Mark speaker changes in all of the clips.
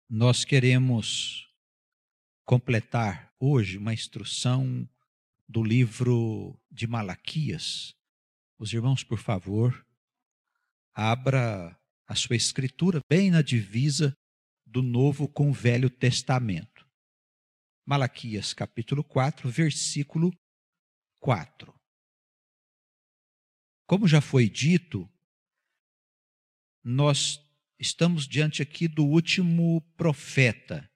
Speaker 1: Nós queremos completar hoje uma instrução do livro de Malaquias. Os irmãos, por favor, abra a sua escritura bem na divisa do Novo com o Velho Testamento. Malaquias capítulo 4, versículo 4. Como já foi dito, nós estamos diante aqui do último profeta,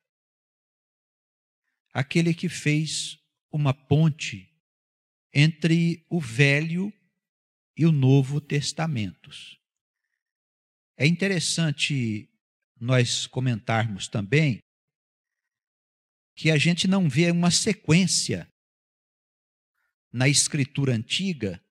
Speaker 1: aquele que fez uma ponte entre o Velho e o Novo Testamentos. É interessante nós comentarmos também que a gente não vê uma sequência na Escritura Antiga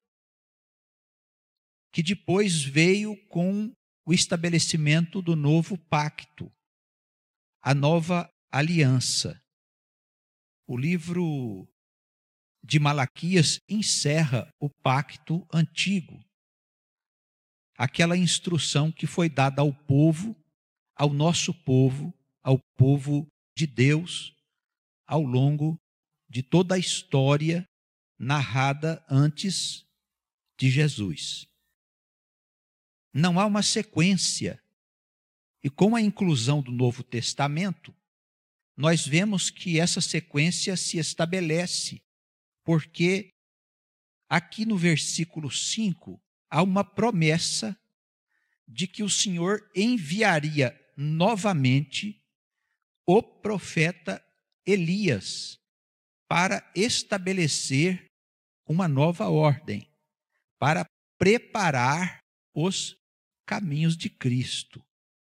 Speaker 1: que depois veio com o estabelecimento do novo pacto, a nova aliança. O livro de Malaquias encerra o pacto antigo, aquela instrução que foi dada ao povo, ao nosso povo, ao povo de Deus, ao longo de toda a história narrada antes de Jesus. Não há uma sequência. E com a inclusão do Novo Testamento, nós vemos que essa sequência se estabelece, porque aqui no versículo 5 há uma promessa de que o Senhor enviaria novamente o profeta Elias para estabelecer uma nova ordem, para preparar os caminhos de Cristo.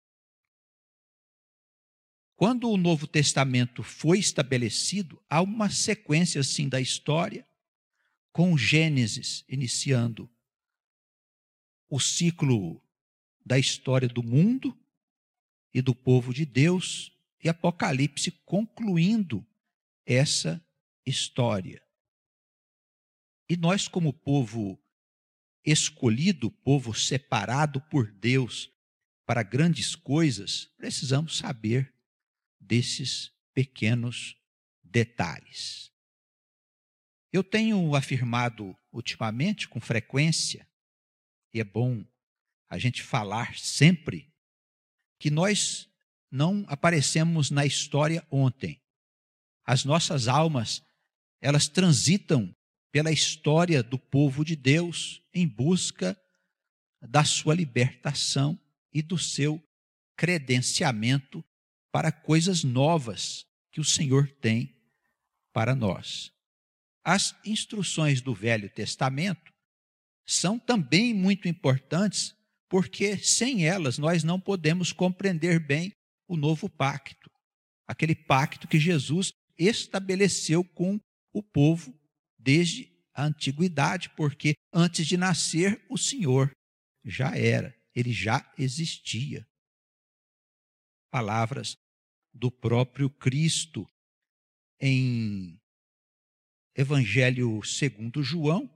Speaker 1: Quando o Novo Testamento foi estabelecido, há uma sequência assim da história, com Gênesis iniciando o ciclo da história do mundo e do povo de Deus, e Apocalipse concluindo essa história. E nós, como povo escolhido, povo separado por Deus para grandes coisas, precisamos saber desses pequenos detalhes. Eu tenho afirmado ultimamente com frequência, e é bom a gente falar sempre, que nós não aparecemos na história ontem. As nossas almas, elas transitam pela história do povo de Deus em busca da sua libertação e do seu credenciamento para coisas novas que o Senhor tem para nós. As instruções do Velho Testamento são também muito importantes, porque sem elas nós não podemos compreender bem o novo pacto, aquele pacto que Jesus estabeleceu com o povo desde a antiguidade, porque antes de nascer o Senhor já era, ele já existia. Palavras do próprio Cristo em Evangelho segundo João.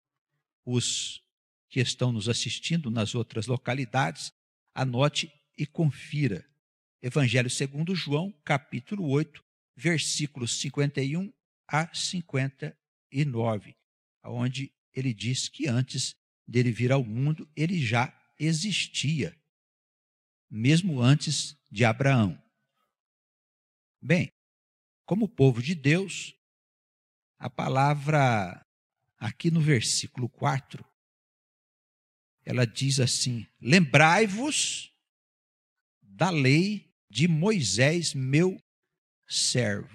Speaker 1: Os que estão nos assistindo nas outras localidades, anote e confira. Evangelho segundo João, capítulo 8, versículos 51 a 59, onde ele diz que antes dele vir ao mundo, ele já existia, mesmo antes de Abraão. Bem, como povo de Deus, a palavra aqui no versículo 4, ela diz assim: lembrai-vos da lei de Moisés, meu servo.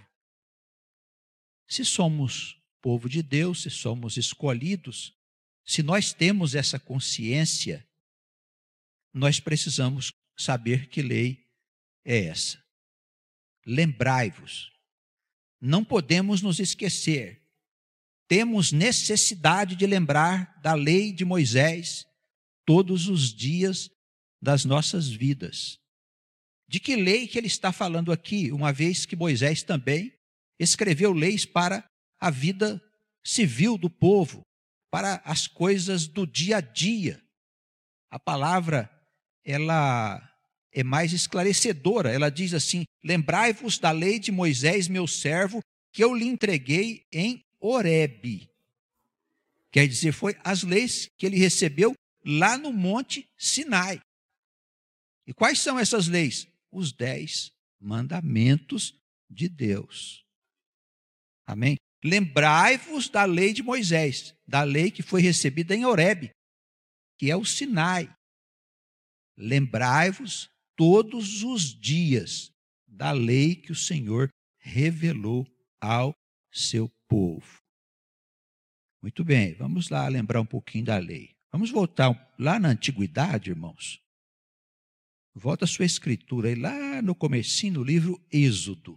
Speaker 1: Se somos povo de Deus, se somos escolhidos, se nós temos essa consciência, nós precisamos saber que lei é essa. Lembrai-vos. Não podemos nos esquecer. Temos necessidade de lembrar da lei de Moisés todos os dias das nossas vidas. De que lei que ele está falando aqui, uma vez que Moisés também escreveu leis para a vida civil do povo, para as coisas do dia a dia. A palavra, ela é mais esclarecedora. Ela diz assim: lembrai-vos da lei de Moisés, meu servo, que eu lhe entreguei em Horebe. Quer dizer, foi as leis que ele recebeu lá no Monte Sinai. E quais são essas leis? Os 10 mandamentos de Deus. Amém? Lembrai-vos da lei de Moisés, da lei que foi recebida em Horebe, que é o Sinai. Lembrai-vos todos os dias da lei que o Senhor revelou ao seu povo. Muito bem, vamos lá lembrar um pouquinho da lei. Vamos voltar lá na antiguidade, irmãos. Volta a sua escritura aí lá no comecinho do livro Êxodo,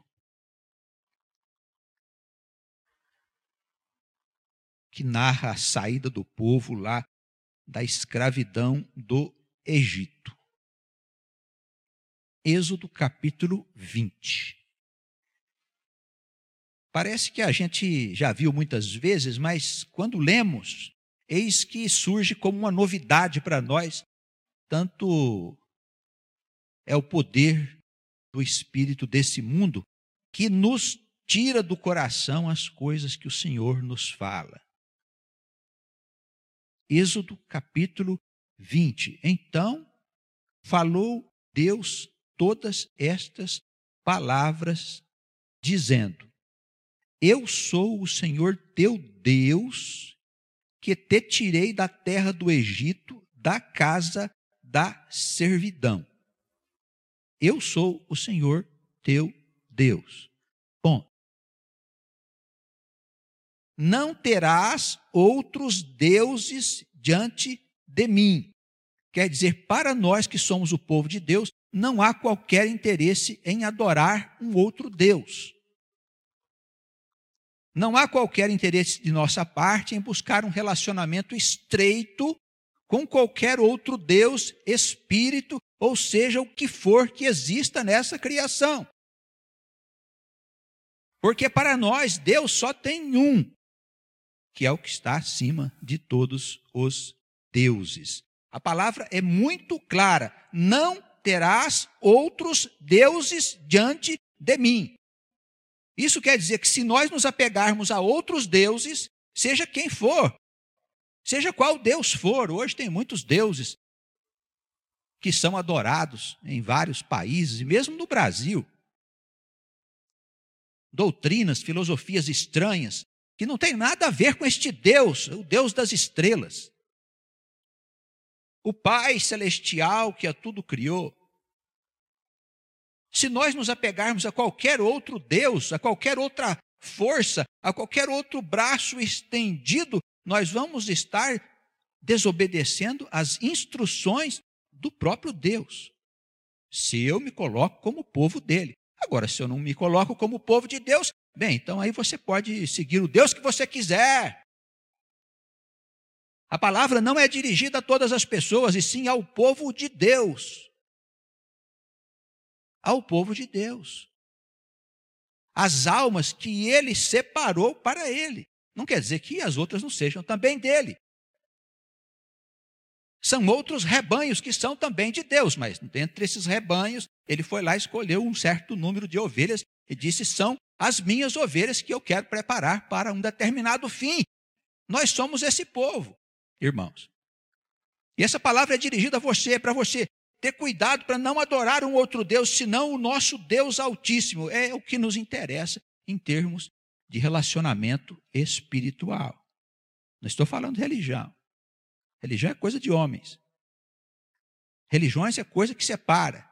Speaker 1: que narra a saída do povo lá da escravidão do Egito. Êxodo capítulo 20. Parece que a gente já viu muitas vezes, mas quando lemos, eis que surge como uma novidade para nós, tanto é o poder do espírito desse mundo que nos tira do coração as coisas que o Senhor nos fala. Êxodo capítulo 20. Então falou Deus todas estas palavras, dizendo: eu sou o Senhor teu Deus, que te tirei da terra do Egito, da casa da servidão. Eu sou o Senhor teu Deus. Bom, não terás outros deuses diante de mim. Quer dizer, para nós que somos o povo de Deus, não há qualquer interesse em adorar um outro Deus. Não há qualquer interesse de nossa parte em buscar um relacionamento estreito com qualquer outro Deus, espírito, ou seja, o que for que exista nessa criação. Porque para nós, Deus só tem um, que é o que está acima de todos os deuses. A palavra é muito clara: não terás outros deuses diante de mim. Isso quer dizer que se nós nos apegarmos a outros deuses, seja quem for, seja qual Deus for, hoje tem muitos deuses que são adorados em vários países, e mesmo no Brasil. Doutrinas, filosofias estranhas, que não tem nada a ver com este Deus, o Deus das estrelas. O Pai Celestial que a tudo criou. Se nós nos apegarmos a qualquer outro Deus, a qualquer outra força, a qualquer outro braço estendido, nós vamos estar desobedecendo as instruções do próprio Deus. Se eu me coloco como povo dele. Agora, se eu não me coloco como povo de Deus, bem, então aí você pode seguir o Deus que você quiser. A palavra não é dirigida a todas as pessoas, e sim ao povo de Deus. Ao povo de Deus. As almas que ele separou para ele. Não quer dizer que as outras não sejam também dele. São outros rebanhos que são também de Deus, mas dentre esses rebanhos, ele foi lá e escolheu um certo número de ovelhas e disse: são as minhas ovelhas que eu quero preparar para um determinado fim. Nós somos esse povo, irmãos. E essa palavra é dirigida a você, para você ter cuidado para não adorar um outro Deus, senão o nosso Deus Altíssimo. É o que nos interessa em termos de relacionamento espiritual. Não estou falando de religião. Religião é coisa de homens. Religiões é coisa que separa.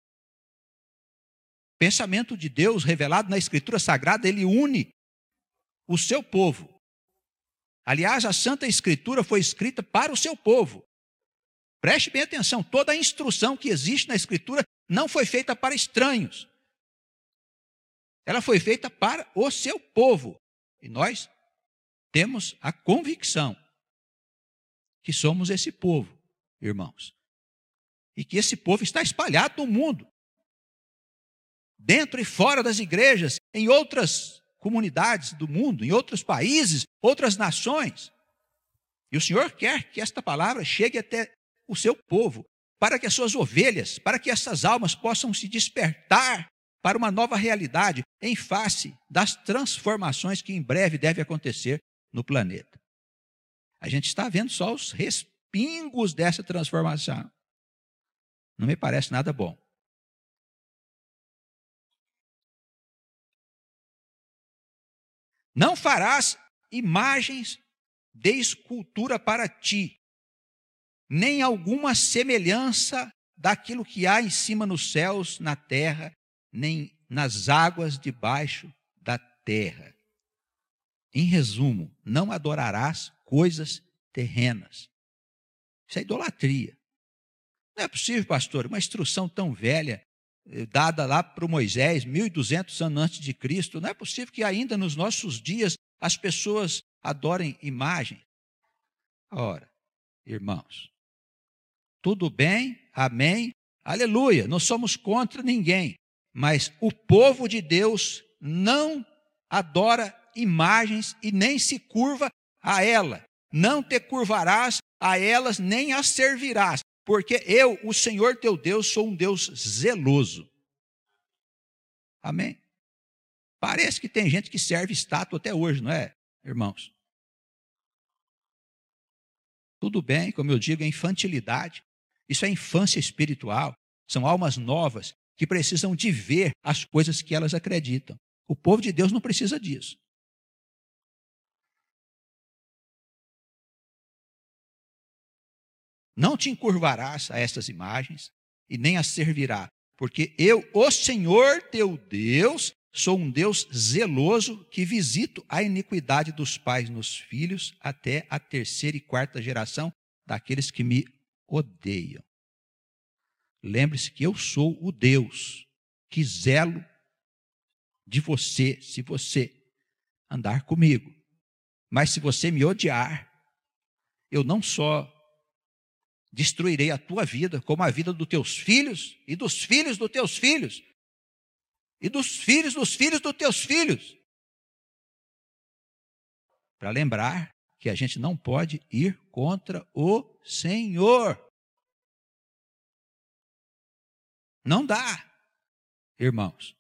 Speaker 1: O pensamento de Deus revelado na Escritura Sagrada, ele une o seu povo. Aliás, a Santa Escritura foi escrita para o seu povo. Preste bem atenção, toda a instrução que existe na Escritura não foi feita para estranhos. Ela foi feita para o seu povo. E nós temos a convicção que somos esse povo, irmãos. E que esse povo está espalhado no mundo. Dentro e fora das igrejas, em outras comunidades do mundo, em outros países, outras nações. E o Senhor quer que esta palavra chegue até o seu povo, para que as suas ovelhas, para que essas almas possam se despertar para uma nova realidade em face das transformações que em breve devem acontecer no planeta. A gente está vendo só os respingos dessa transformação. Não me parece nada bom. Não farás imagens de escultura para ti, nem alguma semelhança daquilo que há em cima nos céus, na terra, nem nas águas debaixo da terra. Em resumo, não adorarás coisas terrenas. Isso é idolatria. Não é possível, pastor, uma instrução tão velha, dada lá para Moisés, 1.200 anos antes de Cristo, não é possível que ainda nos nossos dias as pessoas adorem imagens. Ora, irmãos, tudo bem, amém, aleluia, não somos contra ninguém, mas o povo de Deus não adora imagens e nem se curva a ela. Não te curvarás a elas, nem as servirás, porque eu, o Senhor teu Deus, sou um Deus zeloso. Amém? Parece que tem gente que serve estátua até hoje, não é, irmãos? Tudo bem, como eu digo, é infantilidade. Isso é infância espiritual. São almas novas que precisam de ver as coisas que elas acreditam. O povo de Deus não precisa disso. Não te encurvarás a estas imagens e nem as servirá, porque eu, o Senhor teu Deus, sou um Deus zeloso que visito a iniquidade dos pais nos filhos até a 3ª e 4ª geração daqueles que me odeiam. Lembre-se que eu sou o Deus que zelo de você, se você andar comigo. Mas se você me odiar, eu não só destruirei a tua vida, como a vida dos teus filhos e dos filhos dos teus filhos e dos filhos dos teus filhos. Para lembrar que a gente não pode ir contra o Senhor. Não dá, irmãos.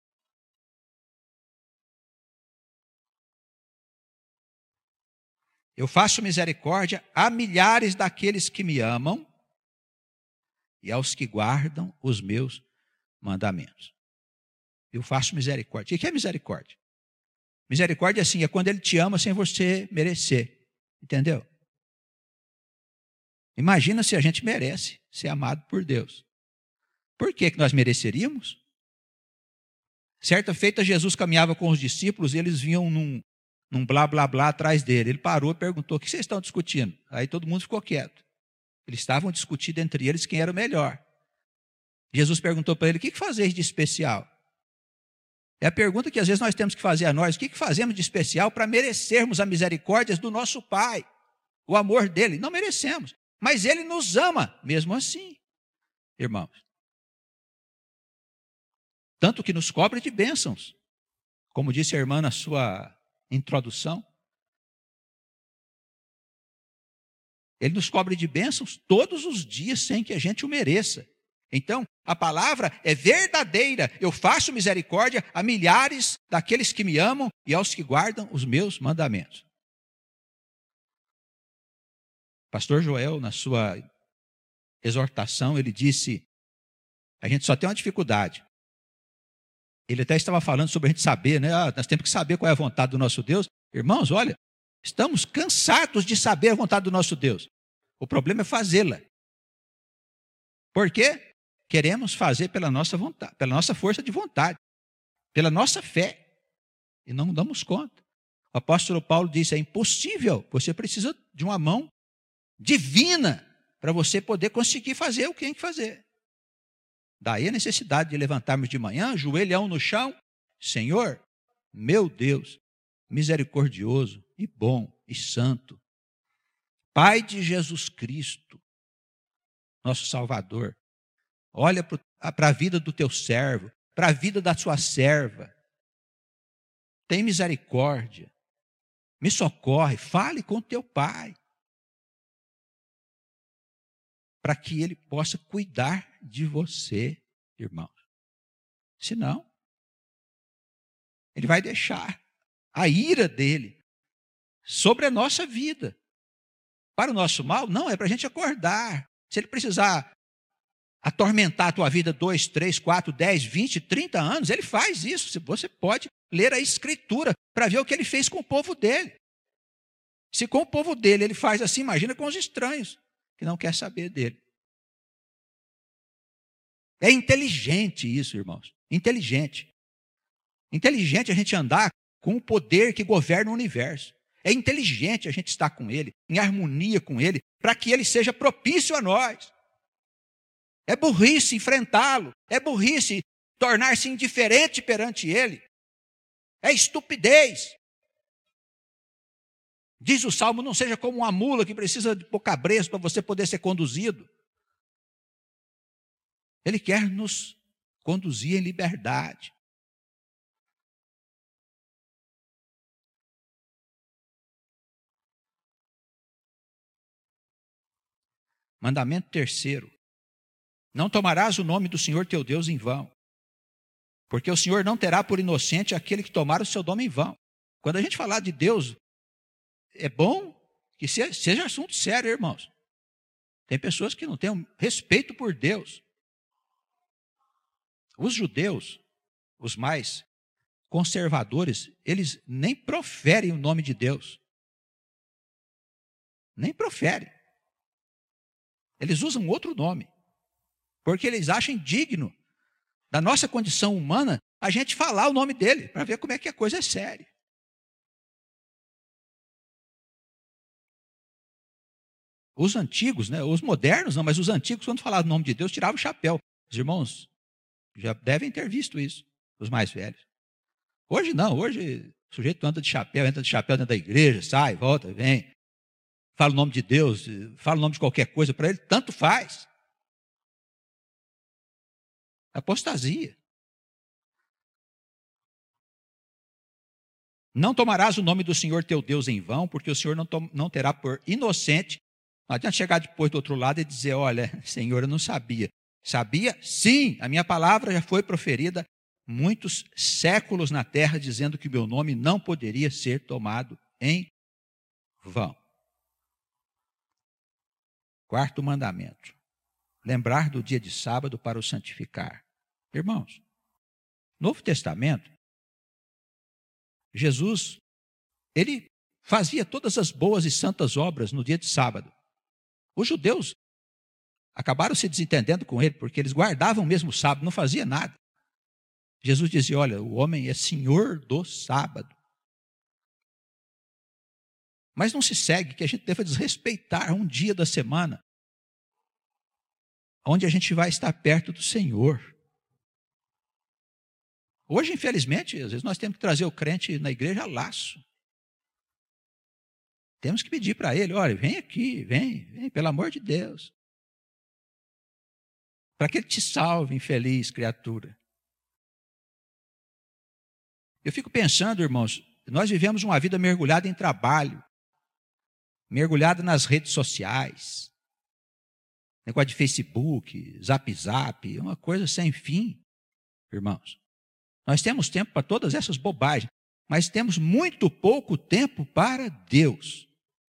Speaker 1: Eu faço misericórdia a milhares daqueles que me amam e aos que guardam os meus mandamentos. Eu faço misericórdia. O que é misericórdia? Misericórdia é quando ele te ama sem você merecer. Entendeu? Imagina se a gente merece ser amado por Deus. Por que nós mereceríamos? Certa feita, Jesus caminhava com os discípulos e eles vinham num blá, blá, blá atrás dele. Ele parou e perguntou, o que vocês estão discutindo? Aí todo mundo ficou quieto. Eles estavam discutindo entre eles quem era o melhor. Jesus perguntou para ele, o que fazeis de especial? É a pergunta que às vezes nós temos que fazer a nós. O que fazemos de especial para merecermos a misericórdia do nosso Pai? O amor dele? Não merecemos. Mas ele nos ama, mesmo assim, irmãos. Tanto que nos cobre de bênçãos. Como disse a irmã na sua introdução. Ele nos cobre de bênçãos todos os dias, sem que a gente o mereça. Então, a palavra é verdadeira. Eu faço misericórdia a milhares daqueles que me amam e aos que guardam os meus mandamentos. Pastor Joel, na sua exortação, ele disse, a gente só tem uma dificuldade. Ele até estava falando sobre a gente saber, né? Nós temos que saber qual é a vontade do nosso Deus. Irmãos, olha, estamos cansados de saber a vontade do nosso Deus. O problema é fazê-la. Por quê? Queremos fazer pela nossa vontade, pela nossa força de vontade, pela nossa fé. E não damos conta. O apóstolo Paulo disse, é impossível. Você precisa de uma mão divina para você poder conseguir fazer o que tem que fazer. Daí a necessidade de levantarmos de manhã, joelhão no chão. Senhor, meu Deus, misericordioso e bom e santo. Pai de Jesus Cristo, nosso Salvador. Olha para a vida do teu servo, para a vida da sua serva. Tem misericórdia. Me socorre, fale com teu Pai. para que Ele possa cuidar de você, irmãos. Senão, Ele vai deixar a ira dele sobre a nossa vida. Para o nosso mal? Não, é para a gente acordar. Se Ele precisar atormentar a tua vida 2, 3, 4, 10, 20, 30 anos, Ele faz isso. Você pode ler a Escritura para ver o que Ele fez com o povo dele. Se com o povo dele Ele faz assim, imagina com os estranhos, que não quer saber dele. É inteligente isso, irmãos. Inteligente. Inteligente a gente andar com o poder que governa o universo. É inteligente a gente estar com Ele, em harmonia com Ele, para que Ele seja propício a nós. É burrice enfrentá-lo. É burrice tornar-se indiferente perante Ele. É estupidez. Diz o Salmo, não seja como uma mula que precisa de pouca breça para você poder ser conduzido. Ele quer nos conduzir em liberdade. Mandamento terceiro. Não tomarás o nome do Senhor teu Deus em vão, porque o Senhor não terá por inocente aquele que tomar o seu nome em vão. Quando a gente falar de Deus, é bom que seja assunto sério, irmãos. Tem pessoas que não têm respeito por Deus. Os judeus, os mais conservadores, eles nem proferem o nome de Deus. Nem proferem. Eles usam outro nome, porque eles acham digno da nossa condição humana a gente falar o nome dele, para ver como é que a coisa é séria. Os antigos, né, os modernos não, mas os antigos, quando falavam o nome de Deus, tiravam o chapéu. Os irmãos já devem ter visto isso, os mais velhos. Hoje não, hoje o sujeito entra de chapéu dentro da igreja, sai, volta, vem. Fala o nome de Deus, fala o nome de qualquer coisa, para ele tanto faz. Apostasia. Não tomarás o nome do Senhor teu Deus em vão, porque o Senhor não terá por inocente. Não adianta chegar depois do outro lado e dizer, olha, Senhor, eu não sabia. Sabia? Sim, a minha palavra já foi proferida muitos séculos na terra, dizendo que o meu nome não poderia ser tomado em vão. Quarto mandamento. Lembrar do dia de sábado para o santificar. Irmãos, Novo Testamento, Jesus, ele fazia todas as boas e santas obras no dia de sábado. Os judeus acabaram se desentendendo com ele, porque eles guardavam mesmo o sábado, não fazia nada. Jesus dizia, olha, o homem é senhor do sábado. Mas não se segue que a gente deva desrespeitar um dia da semana, onde a gente vai estar perto do Senhor. Hoje, infelizmente, às vezes nós temos que trazer o crente na igreja a laço. Temos que pedir para ele, olha, vem aqui, vem, pelo amor de Deus. Para que ele te salve, infeliz criatura. Eu fico pensando, irmãos, nós vivemos uma vida mergulhada em trabalho, mergulhada nas redes sociais, negócio de Facebook, Zap, uma coisa sem fim, irmãos. Nós temos tempo para todas essas bobagens, mas temos muito pouco tempo para Deus.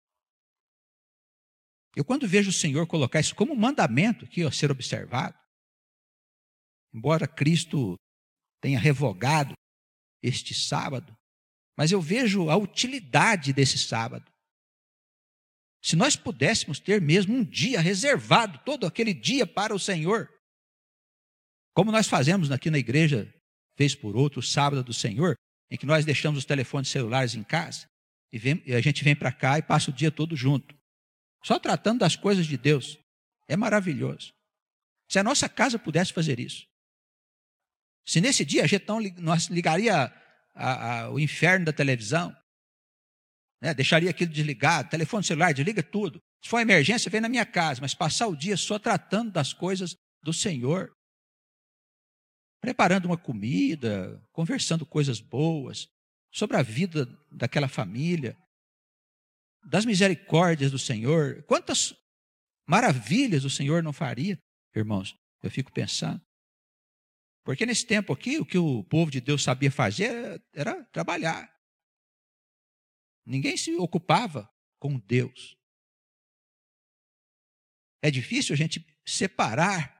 Speaker 1: Eu, quando vejo o Senhor colocar isso como um mandamento aqui a ser observado, embora Cristo tenha revogado este sábado, mas eu vejo a utilidade desse sábado. Se nós pudéssemos ter mesmo um dia reservado, todo aquele dia para o Senhor, como nós fazemos aqui na igreja, vez por outra, o sábado do Senhor, em que nós deixamos os telefones celulares em casa, e a gente vem para cá e passa o dia todo junto, só tratando das coisas de Deus. É maravilhoso. Se a nossa casa pudesse fazer isso, se nesse dia a gente nós ligaria o inferno da televisão, né, deixaria aquilo desligado, telefone celular, desliga tudo. Se for emergência, vem na minha casa, mas passar o dia só tratando das coisas do Senhor, preparando uma comida, conversando coisas boas, sobre a vida daquela família, das misericórdias do Senhor. Quantas Maravilhas o Senhor não faria? Irmãos, eu fico pensando. Porque nesse tempo aqui, o que o povo de Deus sabia fazer era trabalhar. Ninguém se ocupava com Deus. É difícil a gente separar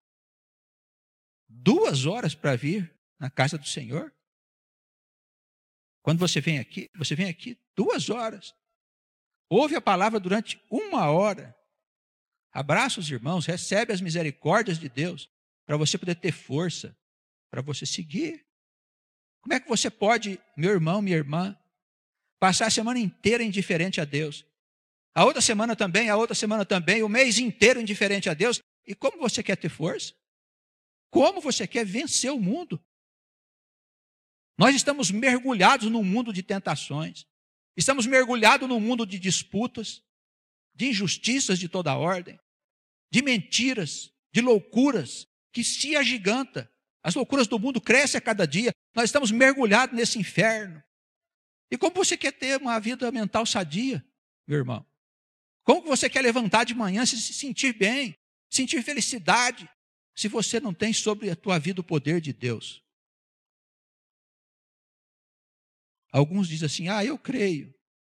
Speaker 1: 2 horas para vir na casa do Senhor. Quando você vem aqui 2 horas. Ouve a palavra durante 1 hora. Abraça os irmãos, recebe as misericórdias de Deus para você poder ter força, para você seguir. Como é que você pode, meu irmão, minha irmã, passar a semana inteira indiferente a Deus? A outra semana também, o mês inteiro indiferente a Deus. E como você quer ter força? Como você quer vencer o mundo? Nós estamos mergulhados num mundo de tentações. Estamos mergulhados num mundo de disputas, de injustiças de toda ordem, de mentiras, de loucuras que se agiganta. As loucuras do mundo crescem a cada dia. Nós estamos mergulhados nesse inferno. E como você quer ter uma vida mental sadia, meu irmão? Como você quer levantar de manhã, se sentir bem, sentir felicidade, se você não tem sobre a tua vida o poder de Deus? Alguns dizem assim, eu creio.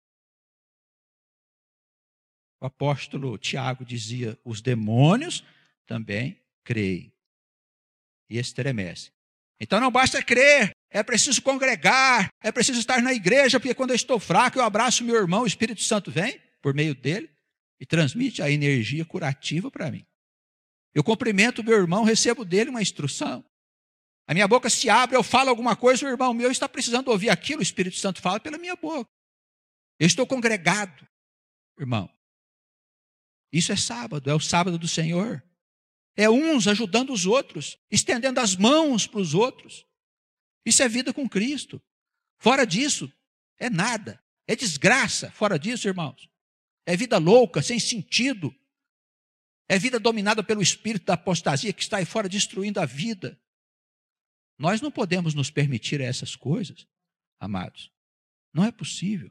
Speaker 1: O apóstolo Tiago dizia, os demônios também creem e estremecem. Então não basta crer, é preciso congregar, é preciso estar na igreja, porque quando eu estou fraco, eu abraço meu irmão, o Espírito Santo vem, por meio dele, e transmite a energia curativa para mim. Eu cumprimento meu irmão, recebo dele uma instrução. A minha boca se abre, eu falo alguma coisa, o irmão meu está precisando ouvir aquilo, o Espírito Santo fala pela minha boca. Eu estou congregado, irmão. Isso é sábado, é o sábado do Senhor. É uns ajudando os outros, estendendo as mãos para os outros. Isso é vida com Cristo. Fora disso, é nada. É desgraça. Fora disso, irmãos, é vida louca, sem sentido. É vida dominada pelo espírito da apostasia que está aí fora destruindo a vida. Nós não podemos nos permitir essas coisas, amados. Não é possível.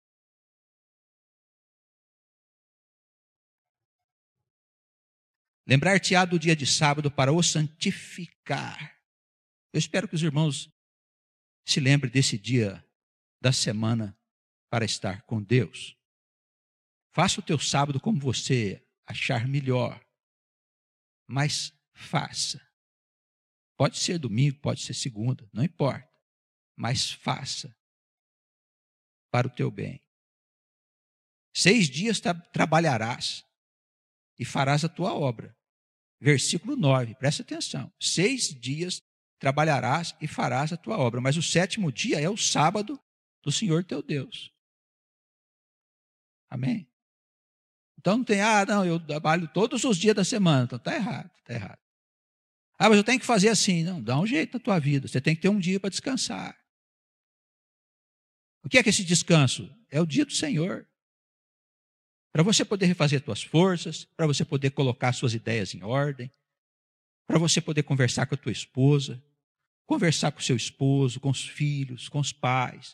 Speaker 1: Lembrar-te-á do dia de sábado para o santificar. Eu espero que os irmãos se lembrem desse dia da semana para estar com Deus. Faça o teu sábado como você achar melhor, mas faça. Pode ser domingo, pode ser segunda, não importa, mas faça para o teu bem. 6 dias trabalharás e farás a tua obra. Versículo 9, presta atenção. 6 dias trabalharás e farás a tua obra, mas o 7º dia é o sábado do Senhor teu Deus. Amém? Então não tem, não, eu trabalho todos os dias da semana. Então está errado, está errado. Mas eu tenho que fazer assim. Não, dá um jeito na tua vida. Você tem que ter um dia para descansar. O que é esse descanso? É o dia do Senhor. Para você poder refazer suas forças, para você poder colocar suas ideias em ordem, para você poder conversar com a tua esposa, conversar com o seu esposo, com os filhos, com os pais.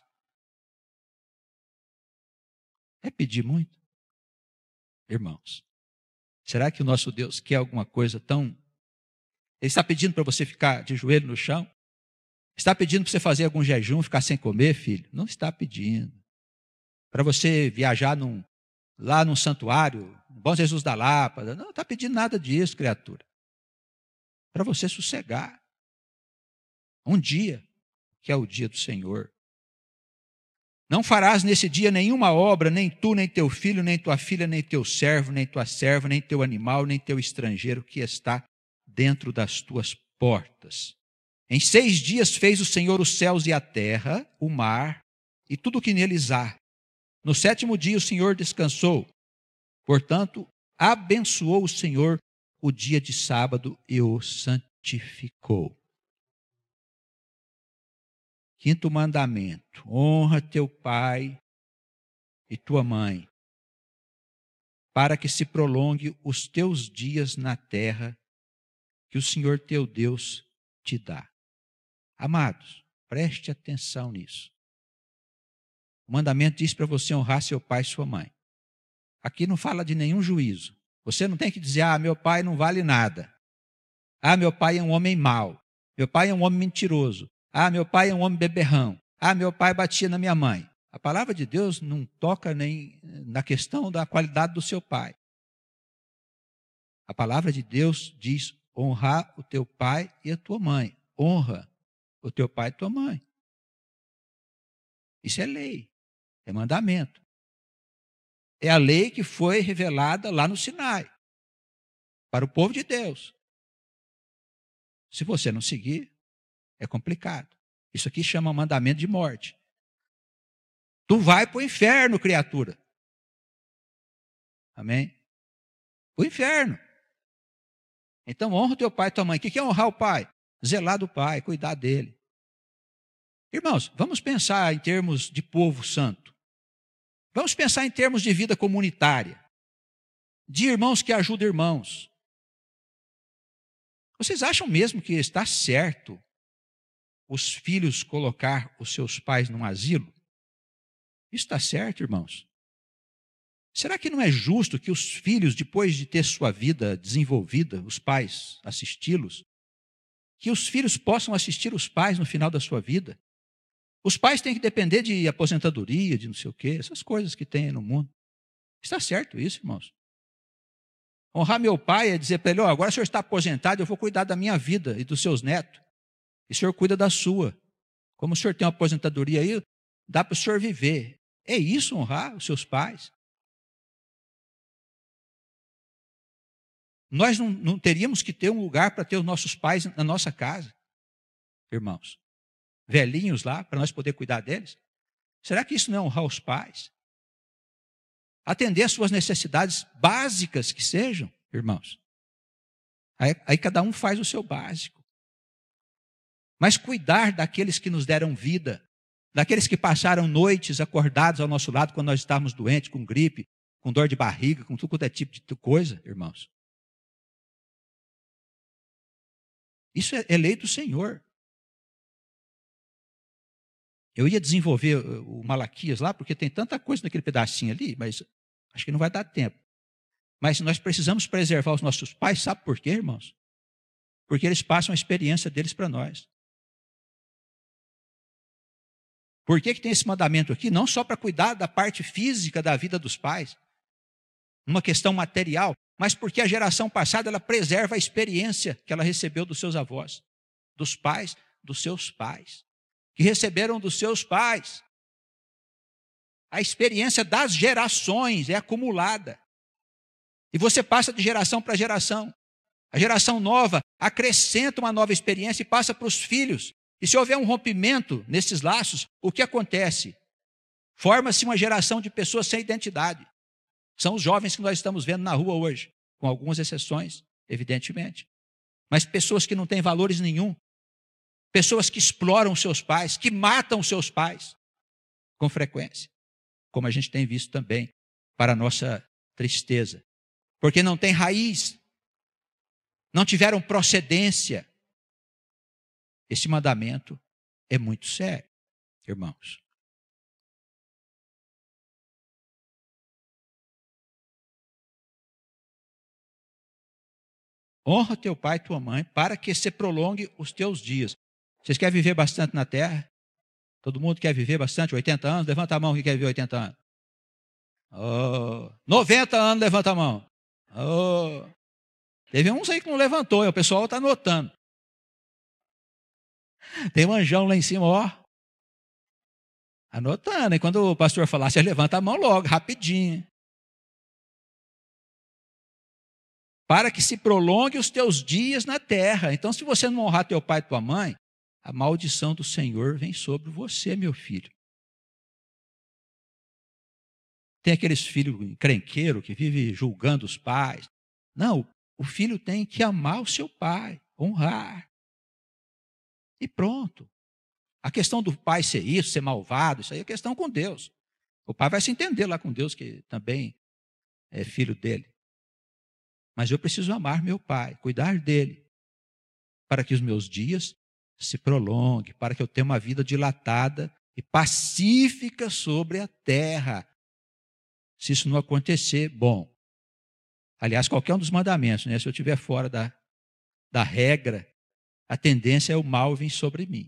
Speaker 1: É pedir muito? Irmãos, será que o nosso Deus quer alguma coisa tão... Ele está pedindo para você ficar de joelho no chão? Está pedindo para você fazer algum jejum, ficar sem comer, filho? Não está pedindo. Para você viajar lá num santuário, Bom Jesus da Lapa. Não está pedindo nada disso, criatura. Para você sossegar. Um dia, que é o dia do Senhor. Não farás nesse dia nenhuma obra, nem tu, nem teu filho, nem tua filha, nem teu servo, nem tua serva, nem teu animal, nem teu estrangeiro que está dentro das tuas portas. Em 6 dias fez o Senhor os céus e a terra, o mar e tudo o que neles há. No 7º dia o Senhor descansou. Portanto, abençoou o Senhor o dia de sábado e o santificou. 5º mandamento: honra teu pai e tua mãe, para que se prolongue os teus dias na terra que o Senhor teu Deus te dá. Amados, preste atenção nisso. O mandamento diz para você honrar seu pai e sua mãe. Aqui não fala de nenhum juízo, Você não tem que dizer, meu pai não vale nada. Meu pai é um homem mau. Meu pai é um homem mentiroso. Meu pai é um homem beberrão. Meu pai batia na minha mãe. A palavra de Deus não toca nem na questão da qualidade do seu pai. A palavra de Deus diz honrar o teu pai e a tua mãe. Honra o teu pai e a tua mãe. Isso é lei, é mandamento. É a lei que foi revelada lá no Sinai, para o povo de Deus. Se você não seguir, é complicado. Isso aqui chama mandamento de morte. Tu vai para o inferno, criatura. Amém? O inferno. Então honra o teu pai e tua mãe. O que é honrar o pai? Zelar do pai, cuidar dele. Irmãos, vamos pensar em termos de povo santo. Vamos pensar em termos de vida comunitária. De irmãos que ajudam irmãos. Vocês acham mesmo que está certo os filhos colocar os seus pais num asilo? Isso está certo, irmãos? Será que não é justo que os filhos, depois de ter sua vida desenvolvida, os pais assisti-los, que os filhos possam assistir os pais no final da sua vida? Os pais têm que depender de aposentadoria, de não sei o quê, essas coisas que tem no mundo. Está certo isso, irmãos? Honrar meu pai é dizer para ele, agora o senhor está aposentado, eu vou cuidar da minha vida e dos seus netos. E o senhor cuida da sua. Como o senhor tem uma aposentadoria aí, dá para o senhor viver. É isso honrar os seus pais? Nós não teríamos que ter um lugar para ter os nossos pais na nossa casa, irmãos. Velhinhos lá, para nós poder cuidar deles. Será que isso não é honrar os pais? Atender às suas necessidades básicas que sejam, irmãos. Aí cada um faz o seu básico. Mas cuidar daqueles que nos deram vida, daqueles que passaram noites acordados ao nosso lado quando nós estávamos doentes, com gripe, com dor de barriga, com tudo quanto é tipo de coisa, irmãos. Isso é lei do Senhor. Eu ia desenvolver o Malaquias lá, porque tem tanta coisa naquele pedacinho ali, mas acho que não vai dar tempo. Mas nós precisamos preservar os nossos pais, sabe por quê, irmãos? Porque eles passam a experiência deles para nós. Por que tem esse mandamento aqui? Não só para cuidar da parte física da vida dos pais, numa questão material, mas porque a geração passada ela preserva a experiência que ela recebeu dos seus avós, dos pais, dos seus pais, que receberam dos seus pais. A experiência das gerações é acumulada. E você passa de geração para geração. A geração nova acrescenta uma nova experiência e passa para os filhos. E se houver um rompimento nesses laços, o que acontece? Forma-se uma geração de pessoas sem identidade. São os jovens que nós estamos vendo na rua hoje, com algumas exceções, evidentemente. Mas pessoas que não têm valores nenhum. Pessoas que exploram seus pais, que matam seus pais, com frequência. Como a gente tem visto também, para a nossa tristeza. Porque não tem raiz, não tiveram procedência. Esse mandamento é muito sério, irmãos. Honra teu pai e tua mãe para que se prolongue os teus dias. Vocês querem viver bastante na terra? Todo mundo quer viver bastante? 80 anos? Levanta a mão quem quer viver 80 anos. 90 anos, levanta a mão. Teve uns aí que não levantou, o pessoal está anotando. Tem um anjão lá em cima, anotando. E quando o pastor falar, você levanta a mão logo, rapidinho. Para que se prolongue os teus dias na terra. Então, se você não honrar teu pai e tua mãe, a maldição do Senhor vem sobre você, meu filho. Tem aqueles filhos encrenqueiros que vivem julgando os pais. Não, o filho tem que amar o seu pai, honrar. E pronto. A questão do pai ser isso, ser malvado, isso aí é questão com Deus. O pai vai se entender lá com Deus, que também é filho dele. Mas eu preciso amar meu pai, cuidar dele, para que os meus dias se prolonguem, para que eu tenha uma vida dilatada e pacífica sobre a terra. Se isso não acontecer, bom, Aliás, qualquer um dos mandamentos, né? Se eu estiver fora da regra, a tendência é o mal vir sobre mim.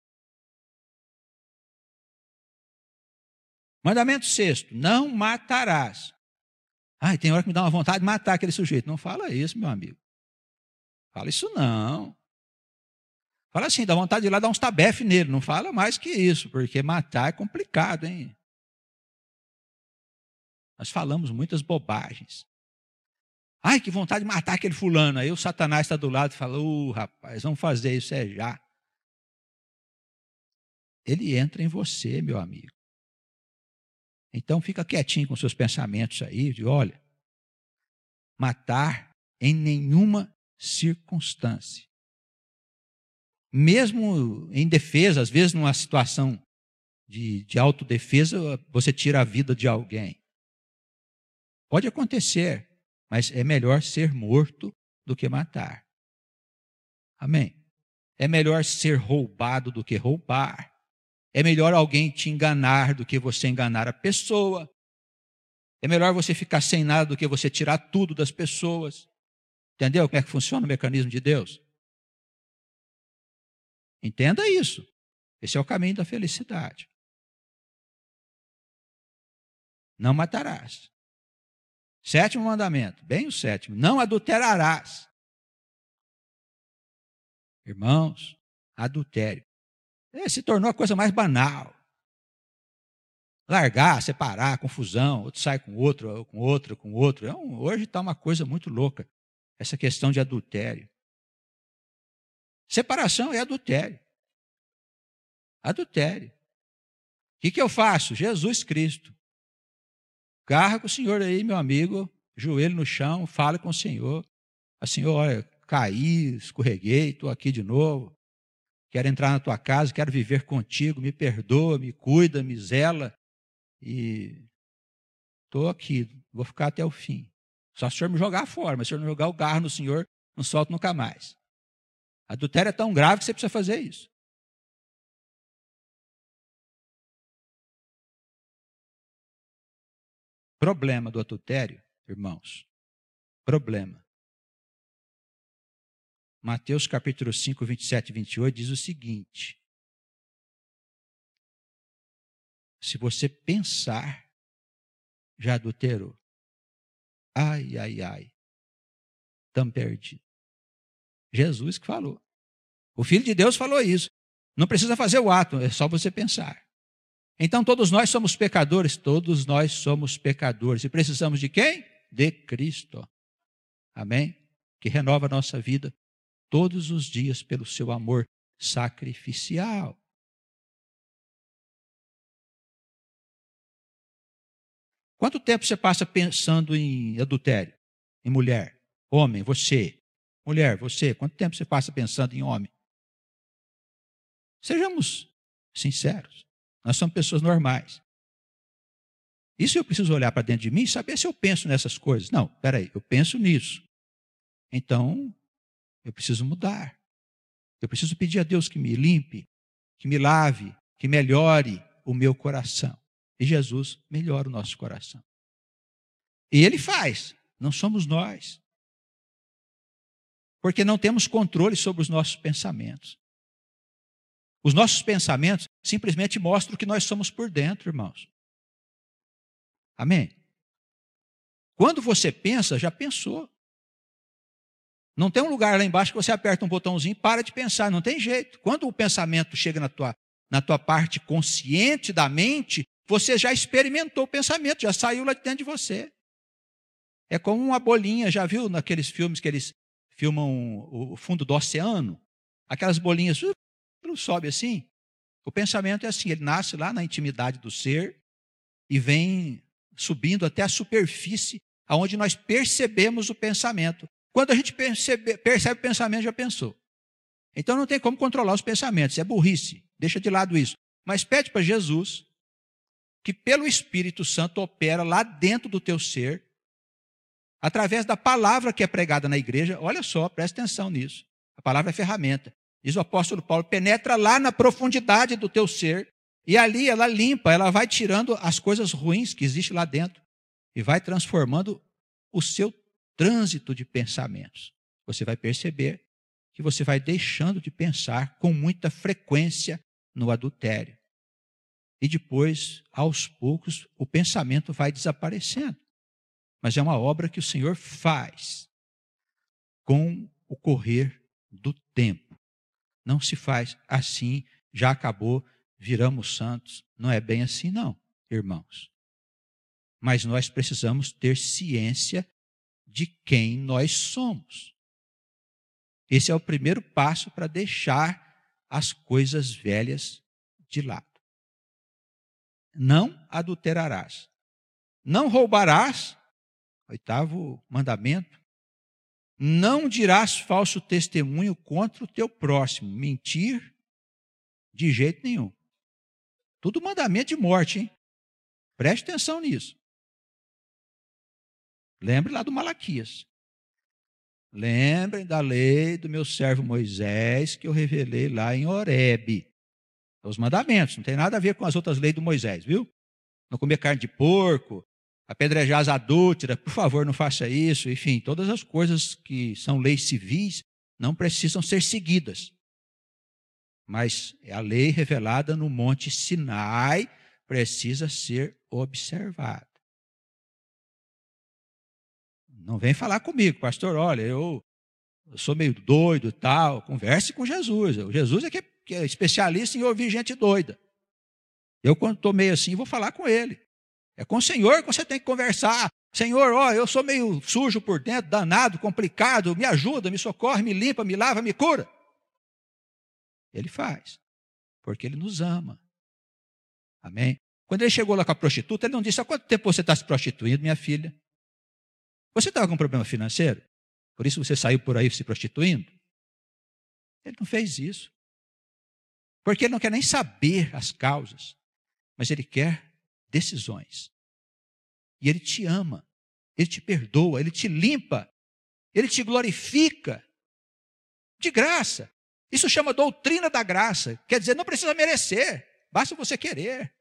Speaker 1: Mandamento 6º, não matarás. Ai, tem hora que me dá uma vontade de matar aquele sujeito. Não fala isso, meu amigo. Fala isso não. Fala assim, dá vontade de ir lá dar uns tabefe nele. Não fala mais que isso, porque matar é complicado, hein? Nós falamos muitas bobagens. Ai, que vontade de matar aquele fulano. Aí o Satanás está do lado e fala, rapaz, vamos fazer isso já. Ele entra em você, meu amigo. Então fica quietinho com seus pensamentos aí, de olha, matar em nenhuma circunstância. Mesmo em defesa, às vezes numa situação de autodefesa, você tira a vida de alguém. Pode acontecer, mas é melhor ser morto do que matar. Amém? É melhor ser roubado do que roubar. É melhor alguém te enganar do que você enganar a pessoa. É melhor você ficar sem nada do que você tirar tudo das pessoas. Entendeu como é que funciona o mecanismo de Deus? Entenda isso. Esse é o caminho da felicidade. Não matarás. 7º mandamento, bem o 7º. Não adulterarás. Irmãos, adultério. Se tornou a coisa mais banal. Largar, separar, confusão, outro sai com outro, com outra, com outro. Hoje está uma coisa muito louca, essa questão de adultério. Separação é adultério. Adultério. O que eu faço? Jesus Cristo. Garra com o Senhor aí, meu amigo, joelho no chão, fale com o Senhor. Senhor, olha, caí, escorreguei, estou aqui de novo. Quero entrar na tua casa, quero viver contigo, me perdoa, me cuida, me zela. E estou aqui, vou ficar até o fim. Só se o Senhor me jogar fora, mas se o Senhor não jogar o garro no Senhor, não solto nunca mais. Adultério é tão grave que você precisa fazer isso. Problema do adultério, irmãos. Problema. Mateus capítulo 5, 27 e 28 diz o seguinte: se você pensar, já adulterou. Ai, ai, ai. Estamos perdidos. Jesus que falou. O Filho de Deus falou isso. Não precisa fazer o ato, é só você pensar. Então todos nós somos pecadores, todos nós somos pecadores. E precisamos de quem? De Cristo. Amém? Que renova a nossa vida todos os dias pelo seu amor sacrificial. Quanto tempo você passa pensando em adultério? Em mulher? Homem, você. Mulher, você. Quanto tempo você passa pensando em homem? Sejamos sinceros. Nós somos pessoas normais. Isso eu preciso olhar para dentro de mim e saber se eu penso nessas coisas. Não, peraí, eu penso nisso. Então, eu preciso mudar. Eu preciso pedir a Deus que me limpe, que me lave, que melhore o meu coração. E Jesus melhora o nosso coração. E Ele faz, não somos nós. Porque não temos controle sobre os nossos pensamentos. Os nossos pensamentos simplesmente mostram o que nós somos por dentro, irmãos. Amém? Quando você pensa, já pensou. Não tem um lugar lá embaixo que você aperta um botãozinho e para de pensar, não tem jeito. Quando o pensamento chega na tua parte consciente da mente, você já experimentou o pensamento, já saiu lá de dentro de você. É como uma bolinha, já viu naqueles filmes que eles filmam o fundo do oceano? Aquelas bolinhas sobe assim. O pensamento é assim, ele nasce lá na intimidade do ser e vem subindo até a superfície, aonde nós percebemos o pensamento. Quando a gente percebe o pensamento, já pensou. Então não tem como controlar os pensamentos, é burrice, deixa de lado isso. Mas pede para Jesus que pelo Espírito Santo opera lá dentro do teu ser, através da palavra que é pregada na igreja. Olha só, presta atenção nisso. A palavra é ferramenta. Diz o apóstolo Paulo, penetra lá na profundidade do teu ser, e ali ela limpa, ela vai tirando as coisas ruins que existem lá dentro, e vai transformando o seu trânsito de pensamentos. Você vai perceber que você vai deixando de pensar com muita frequência no adultério. E depois, aos poucos, o pensamento vai desaparecendo. Mas é uma obra que o Senhor faz com o correr do tempo. Não se faz assim, já acabou, viramos santos. Não é bem assim não, irmãos. Mas nós precisamos ter ciência de quem nós somos. Esse é o primeiro passo para deixar as coisas velhas de lado. Não adulterarás. Não roubarás, 8º mandamento. Não dirás falso testemunho contra o teu próximo. Mentir, de jeito nenhum. Tudo mandamento de morte, hein? Preste atenção nisso. Lembre lá do Malaquias. Lembrem da lei do meu servo Moisés, que eu revelei lá em Horebe. Os mandamentos, não tem nada a ver com as outras leis do Moisés, viu? Não comer carne de porco, apedrejar as adúlteras, por favor, não faça isso. Enfim, todas as coisas que são leis civis não precisam ser seguidas. Mas a lei revelada no Monte Sinai precisa ser observada. Não vem falar comigo, pastor, olha, eu sou meio doido e tal. Converse com Jesus. Jesus é que é especialista em ouvir gente doida. Eu, quando estou meio assim, vou falar com ele. É com o Senhor que você tem que conversar. Senhor, ó, eu sou meio sujo por dentro, danado, complicado, me ajuda, me socorre, me limpa, me lava, me cura. Ele faz, porque ele nos ama. Amém? Quando ele chegou lá com a prostituta, ele não disse, há quanto tempo você está se prostituindo, minha filha? Você estava com um problema financeiro? Por isso você saiu por aí se prostituindo? Ele não fez isso. Porque ele não quer nem saber as causas, mas ele quer decisões. E ele te ama, ele te perdoa, ele te limpa, ele te glorifica. De graça. Isso chama doutrina da graça. Quer dizer, não precisa merecer, basta você querer.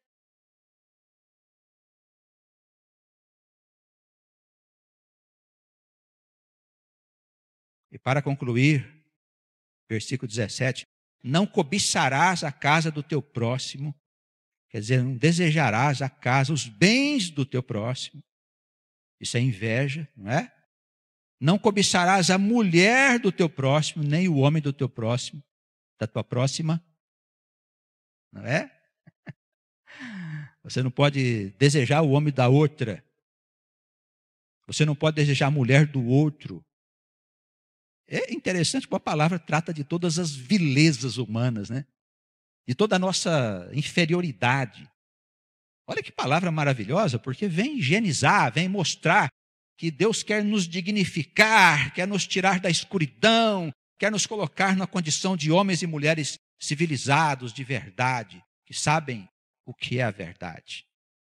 Speaker 1: E para concluir, versículo 17, não cobiçarás a casa do teu próximo, quer dizer, não desejarás a casa, os bens do teu próximo. Isso é inveja, não é? Não cobiçarás a mulher do teu próximo, nem o homem do teu próximo, da tua próxima, não é? Você não pode desejar o homem da outra. Você não pode desejar a mulher do outro. É interessante que a palavra trata de todas as vilezas humanas, né? De toda a nossa inferioridade. Olha que palavra maravilhosa, porque vem higienizar, vem mostrar que Deus quer nos dignificar, quer nos tirar da escuridão, quer nos colocar na condição de homens e mulheres civilizados, de verdade, que sabem o que é a verdade.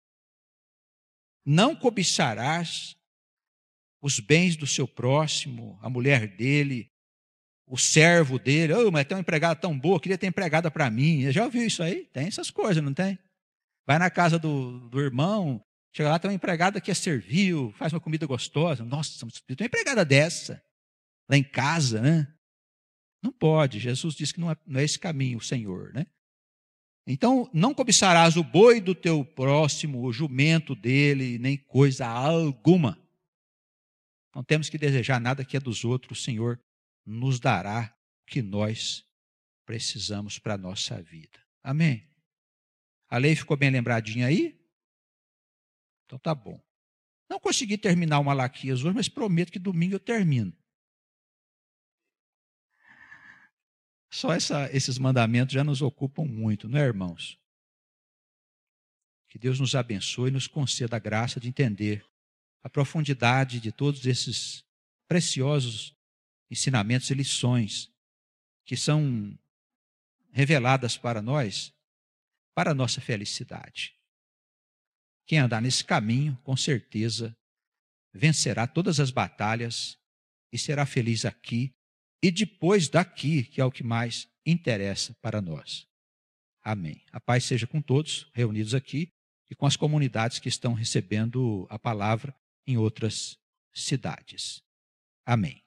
Speaker 1: Não cobiçarás os bens do seu próximo, a mulher dele, o servo dele. Oh, mas tem uma empregada tão boa, queria ter empregada para mim. Já ouviu isso aí? Tem essas coisas, não tem? Vai na casa do irmão, chega lá, tem uma empregada que é servil, faz uma comida gostosa. Nossa, tem uma empregada dessa, lá em casa, né? Não pode, Jesus disse que não é esse caminho, o Senhor, né? Então, não cobiçarás o boi do teu próximo, o jumento dele, nem coisa alguma. Não temos que desejar nada que é dos outros, o Senhor nos dará o que nós precisamos para a nossa vida. Amém? A lei ficou bem lembradinha aí? Então tá bom. Não consegui terminar o Malaquias hoje, mas prometo que domingo eu termino. Só esses mandamentos já nos ocupam muito, não é, irmãos? Que Deus nos abençoe e nos conceda a graça de entender a profundidade de todos esses preciosos ensinamentos e lições que são reveladas para nós, para a nossa felicidade. Quem andar nesse caminho, com certeza, vencerá todas as batalhas e será feliz aqui e depois daqui, que é o que mais interessa para nós. Amém. A paz seja com todos reunidos aqui e com as comunidades que estão recebendo a palavra em outras cidades. Amém.